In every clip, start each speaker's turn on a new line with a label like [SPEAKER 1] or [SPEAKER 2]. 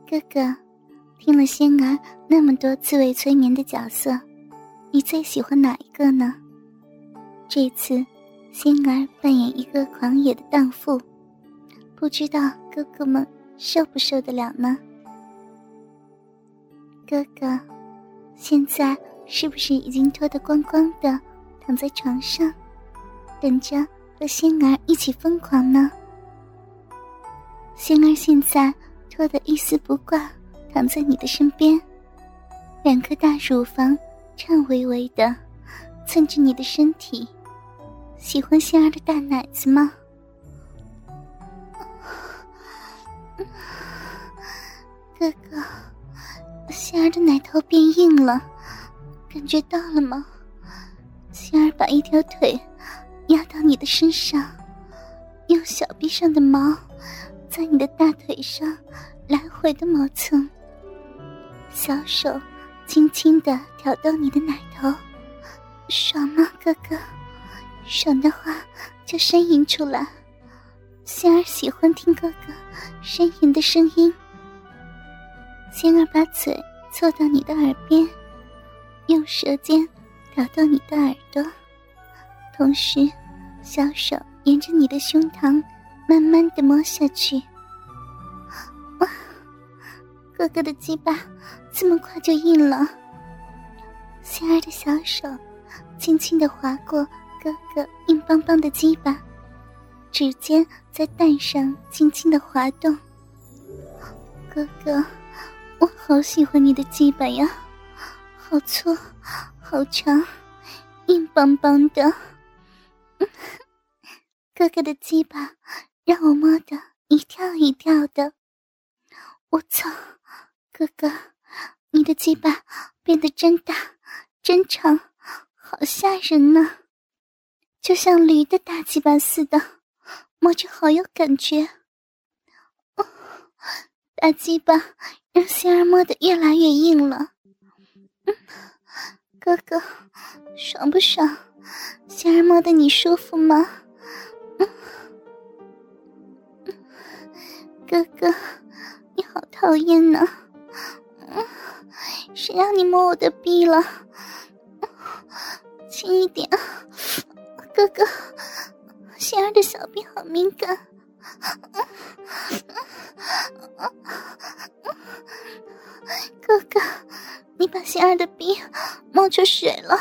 [SPEAKER 1] 哥哥，听了仙儿那么多自慰催眠的角色，你最喜欢哪一个呢？这次仙儿扮演一个狂野的荡妇，不知道哥哥们受不受得了呢？哥哥，现在是不是已经脱得光光的躺在床上，等着和仙儿一起疯狂呢？仙儿现在脱得一丝不挂，躺在你的身边，两颗大乳房颤巍巍的蹭着你的身体。喜欢仙儿的大奶子吗？哥哥，仙儿的奶头变硬了，感觉到了吗？仙儿把一条腿压到你的身上，用小臂上的毛在你的大腿上来回的磨蹭，小手轻轻地挑逗你的奶头，爽吗哥哥？爽的话就呻吟出来，仙儿喜欢听哥哥呻吟的声音。仙儿把嘴凑到你的耳边，用舌尖挑逗你的耳朵，同时小手沿着你的胸膛慢慢地摸下去。哇，哥哥的鸡巴这么快就硬了。仙儿的小手轻轻地划过哥哥硬邦邦的鸡巴，指尖在蛋上轻轻地滑动。哥哥，我好喜欢你的鸡巴呀，好粗好长，硬邦邦的。哥哥的鸡巴让我摸得一跳一跳的。我操，哥哥，你的鸡巴变得真大真长，好吓人呢，就像驴的大鸡巴似的，摸着好有感觉。大鸡巴让仙儿摸得越来越硬了。哥哥，爽不爽？仙儿摸得你舒服吗？哥哥，你好讨厌呢。谁让你摸我的逼了？轻一点，哥哥，仙儿的小臂好敏感。哥哥，你把仙儿的逼摸出水了。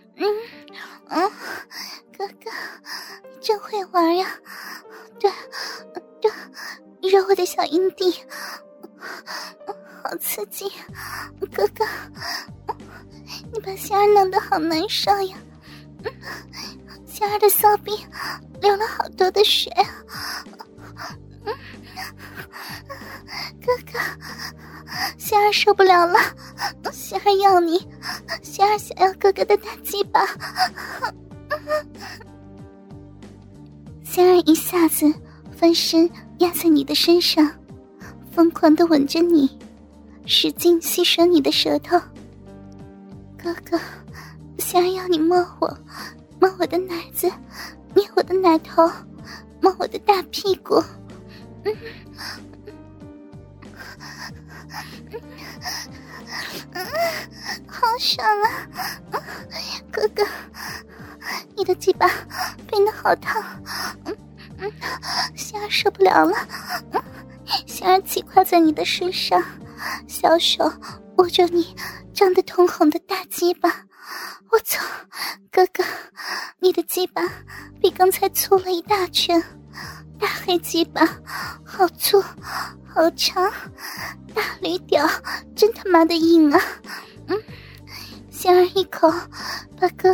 [SPEAKER 1] 哥哥，你真会玩呀。对，揉我的小阴蒂，好刺激。哥哥，你把仙儿弄得好难受呀。仙儿的骚逼流了好多的水。哥哥，仙儿受不了了，仙儿要你，仙儿想要哥哥的大鸡巴。仙儿一下子翻身压在你的身上，疯狂地吻着你，使劲吸吮你的舌头。哥哥，仙儿要你摸我，摸我的奶子，捏我的奶头，摸我的大屁股。好爽啊！哥哥，你的鸡巴变得好烫。仙儿受不了了。仙儿骑跨在你的身上，小手握着你胀得通红的大鸡巴。我操，哥哥，你的鸡巴比刚才粗了一大圈，大黑鸡巴好粗好长，大驴屌真他妈的硬啊。仙儿一口把哥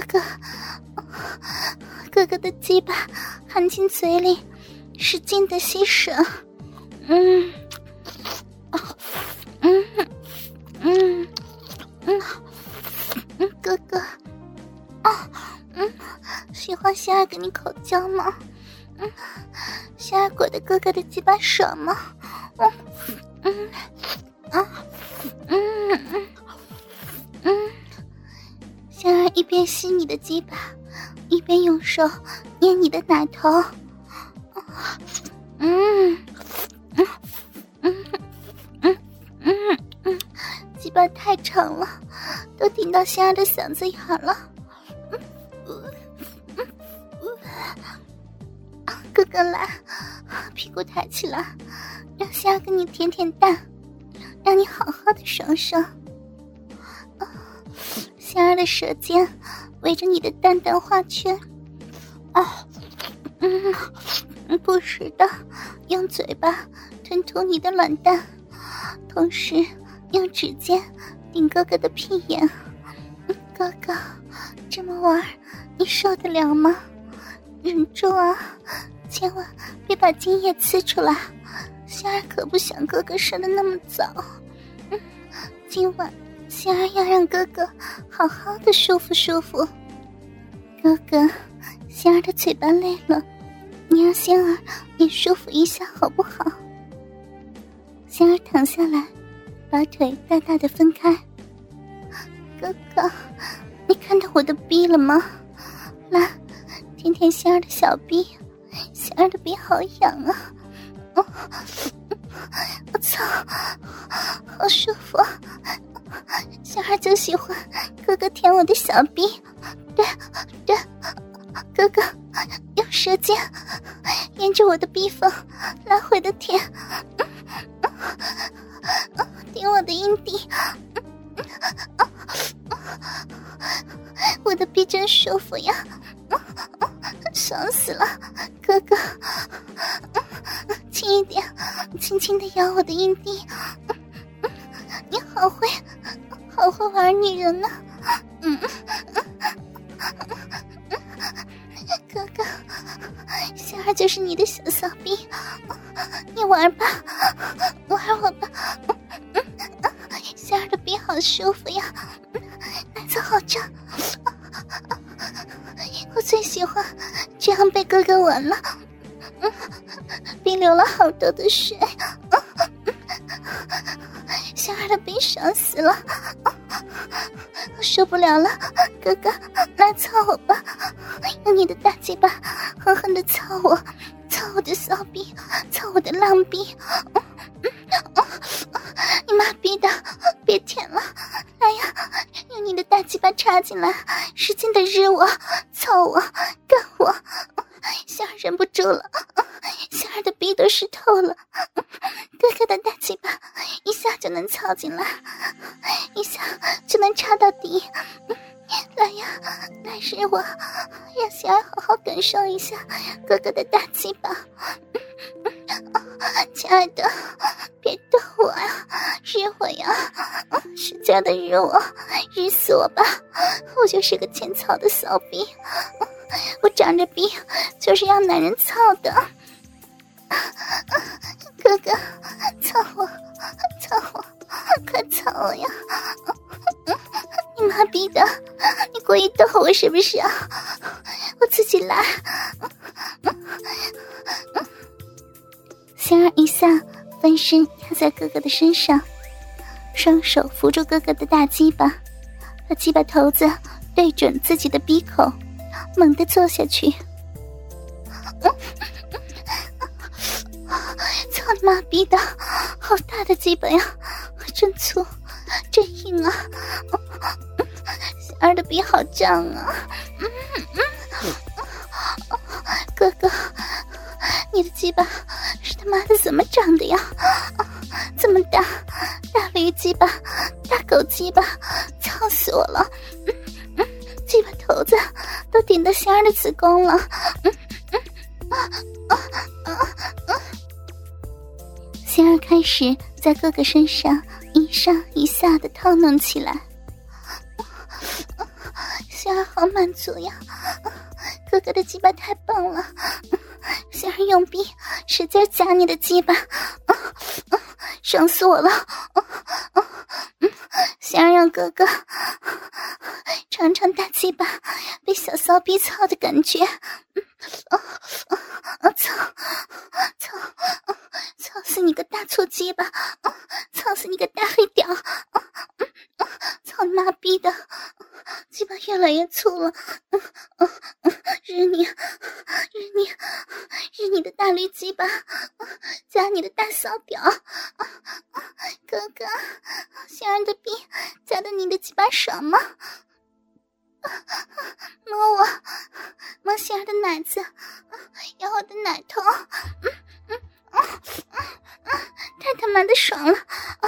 [SPEAKER 1] 哥的鸡巴含进嘴里，使劲的吸吮。哥哥，喜欢仙儿给你口交吗？仙儿裹的哥哥的鸡巴爽吗？仙儿一边吸你的鸡巴，一边用手捏你的奶头。 得太长了，都顶到仙儿的嗓子眼了。哥哥来，屁股抬起来，让仙儿跟你舔舔蛋，让你好好的爽爽。仙儿的舌尖围着你的蛋蛋画圈，不时的用嘴巴吞吐你的卵蛋，同时用指尖顶哥哥的屁眼。哥哥，这么玩你受得了吗？忍住啊，千万别把精液呲出来，仙儿可不想哥哥射得那么早。今晚仙儿要让哥哥好好的舒服舒服。哥哥，仙儿的嘴巴累了，你让仙儿也舒服一下好不好？仙儿躺下来，把腿大大的分开。哥哥，你看到我的逼了吗？来，舔舔仙儿的小逼，仙儿的逼好痒啊！我操，好舒服！仙儿就喜欢哥哥舔我的小逼，对，哥哥用舌尖沿着我的逼缝来回的舔，舔我的阴蒂，我的逼真舒服呀，爽死了！哥哥，轻一点，轻轻地咬我的阴蒂，你好会玩女人呢。哥哥，仙儿就是你的小骚逼，你玩吧，玩我吧。仙儿的逼好舒服呀，奶子好胀，我最喜欢这样被哥哥玩了。逼流了好多的水，仙儿的逼爽死了，我受不了了，哥哥来操我吧，用你的大鸡巴狠狠地操我的骚逼，操我的浪逼，你妈逼的，别舔了，来呀，用你的大鸡巴插进来，使劲的日我，操我，干我，仙儿忍不住了，仙儿的逼都湿透了，哥哥的大鸡巴一下就能操进来，一下就能插到底，来呀，来日我，让仙儿好好感受一下哥哥的大鸡巴。亲爱的，别逗我呀，日我呀，使劲的日我，日死我吧，我就是个欠操的骚逼，我长着逼就是要男人操的。哥哥，操我，快操我呀！你妈逼的，你故意逗我是不是啊？我自己来。仙儿一下翻身压在哥哥的身上，双手扶住哥哥的大鸡巴，把鸡巴头子对准自己的鼻口，猛地坐下去。操你妈逼的，好大的鸡巴呀，真粗真硬啊，仙儿的鼻好胀啊，哥哥，你的鸡巴是他妈的怎么长的呀？这么大，大驴鸡巴，大狗鸡巴，操死我了！鸡巴头子都顶到仙儿的子宫了。仙儿开始在哥哥身上一上一下的套弄起来。仙儿好满足呀，哥哥的鸡巴太棒了，仙儿用力使劲夹你的鸡巴，爽死我了！仙儿让哥哥尝尝大鸡巴被小骚逼操的感觉，操死你个大粗鸡巴，操死你个大黑屌，操你妈逼的，鸡巴越来越粗了，日你的大驴鸡巴，夹你的大骚屌，哥哥，仙儿的逼巴爽吗？摸仙儿的奶子，咬我的奶头，太他妈的爽了！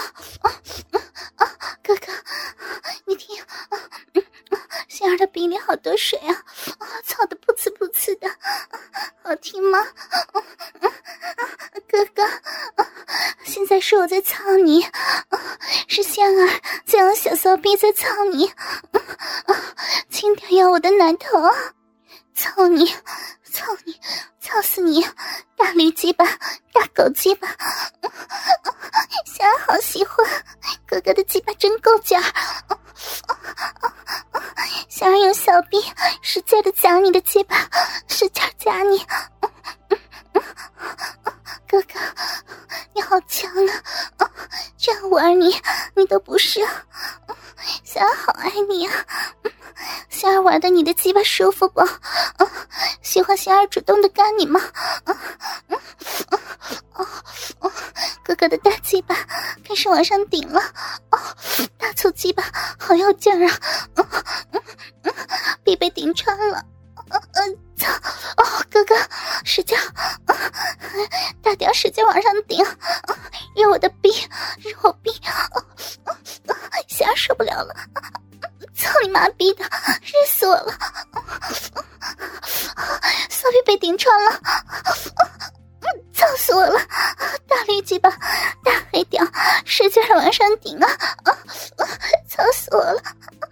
[SPEAKER 1] 哥哥，你听，仙儿的鼻里好多水啊，操得噗呲噗呲的，好听吗？哥哥，现在是我在操你，是仙儿在用小骚逼在操你，轻点咬我的奶头，操你，操死你！大驴鸡巴，大狗鸡巴，仙儿好喜欢，哥哥的鸡巴真够劲儿。仙儿用小臂使劲的夹你的鸡巴，使劲夹你。哥哥，你好强啊！这样玩你都不是。仙儿好爱你啊！仙儿玩的你的鸡巴舒服不？喜欢仙儿主动的干你吗？哥哥的大鸡巴开始往上顶了，大粗鸡巴好有劲儿啊！臂被顶穿了，操！哥哥使劲，大屌使劲往上顶，热我的逼，热我逼，仙儿受不了了，操你妈逼的，热死我了！骚逼被顶穿了，操死我了！大驴鸡巴，大黑屌，使劲往上顶啊！操死我了！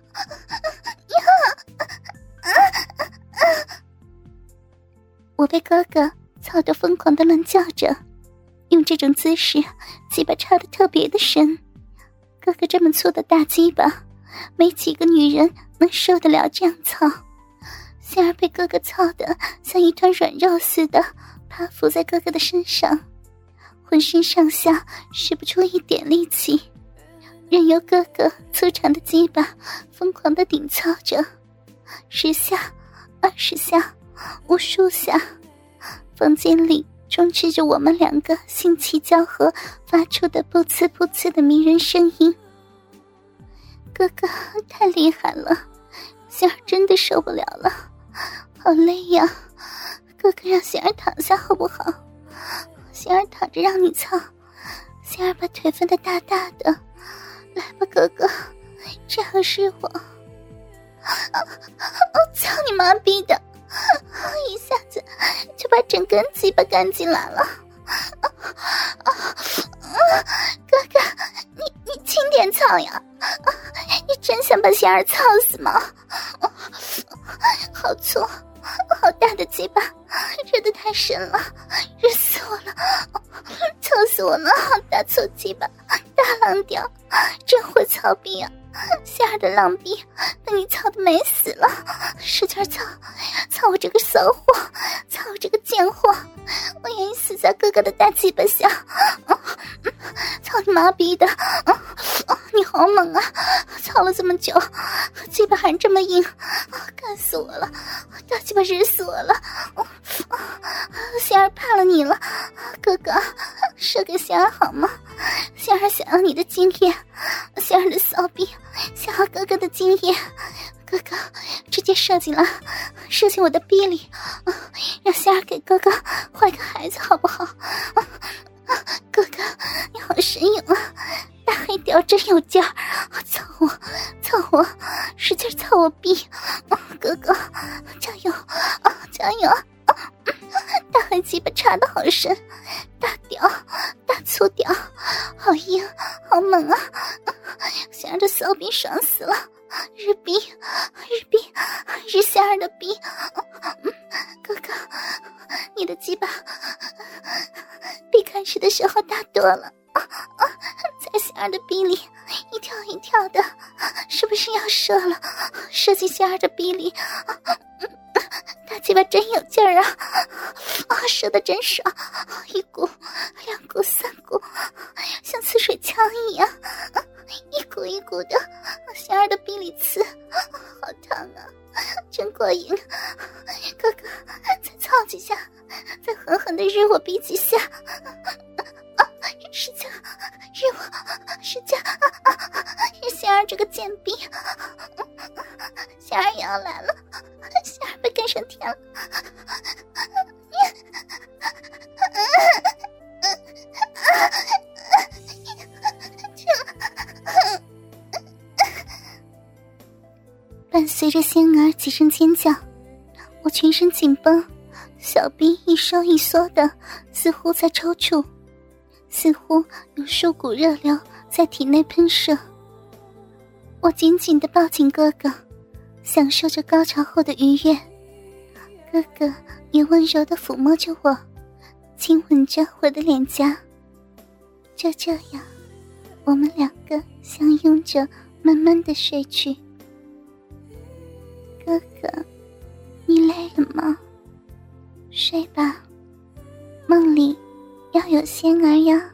[SPEAKER 1] 我被哥哥操得疯狂的乱叫着，用这种姿势，鸡巴插得特别的深。哥哥这么粗的大鸡巴，没几个女人能受得了这样操。仙儿被哥哥操得像一团软肉似的，趴伏在哥哥的身上，浑身上下使不出一点力气，任由哥哥粗长的鸡巴疯狂地顶操着，10下、20下、无数下，房间里充斥着我们两个性气交合发出的噗呲噗呲的迷人声音。哥哥太厉害了，仙儿真的受不了了，好累呀！哥哥让仙儿躺下好不好？仙儿躺着让你操，仙儿把腿分得大大的，来吧哥哥，这样是我。操你妈逼的！一下子就把整根鸡巴干进来了。哥哥，你轻点操呀！你真想把仙儿操死吗？好粗好大的鸡巴，热得太深了，热死我了，操死我了！好大粗鸡巴，大浪屌，真会操逼啊！仙儿的浪逼被你操得美死了，使劲操，操我这个骚货，操我这个贱货，我愿意死在哥哥的大鸡巴下！操你妈逼的！你好猛啊！操了这么久，鸡巴还这么硬，干死我了！大鸡巴热死我了！仙儿怕了你了，哥哥，射给仙儿好吗？仙儿想要你的经验，仙儿的骚逼想要哥哥的经验，哥哥直接射进来，射进我的逼里，让仙儿给哥哥怀个孩子好不好？哥哥，你好神勇啊！大黑屌真有劲儿，操我，使劲操我逼！哥哥，加油，加油！大黑鸡巴插得好深，大屌，大粗屌，好硬，好猛啊！仙儿的骚逼爽死了，日逼，日仙儿的逼！哥哥，你的鸡巴比开始的时候大多了，在仙儿的逼里一跳一跳的，是不是要射了？射进仙儿的逼里，大鸡巴真有劲儿啊！射得真爽，一股、2股、3股，像呲水枪一样，一股一股的往仙儿的逼里呲，好烫啊！真过瘾！哥哥，再操几下，再狠狠地日我逼几下，使劲日我，使劲日仙仙儿这个贱婢，仙儿要来了，仙儿被赶上天了。伴随着仙儿几声尖叫，我全身紧绷，小臂一收一缩的，似乎在抽搐，似乎有数股热流在体内喷射。我紧紧地抱紧哥哥，享受着高潮后的愉悦。哥哥也温柔地抚摸着我，亲吻着我的脸颊。就这样，我们两个相拥着慢慢地睡去。哥哥，你累了吗？睡吧，梦里要有仙儿呀。